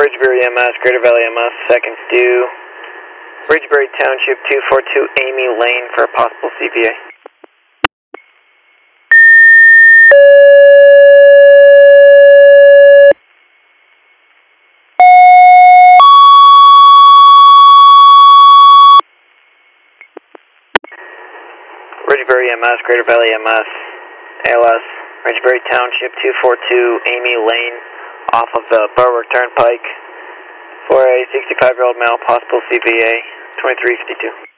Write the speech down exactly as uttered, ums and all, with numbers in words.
Ridgebury M S, Greater Valley M S, seconds due. Ridgebury Township two four two Amy Lane for a possible C V A. Ridgebury M S, Greater Valley M S, A L S, Ridgebury Township two four two Amy Lane off of the Berwick Turnpike for a sixty-five year old male, possible C V A, twenty-three fifty-two.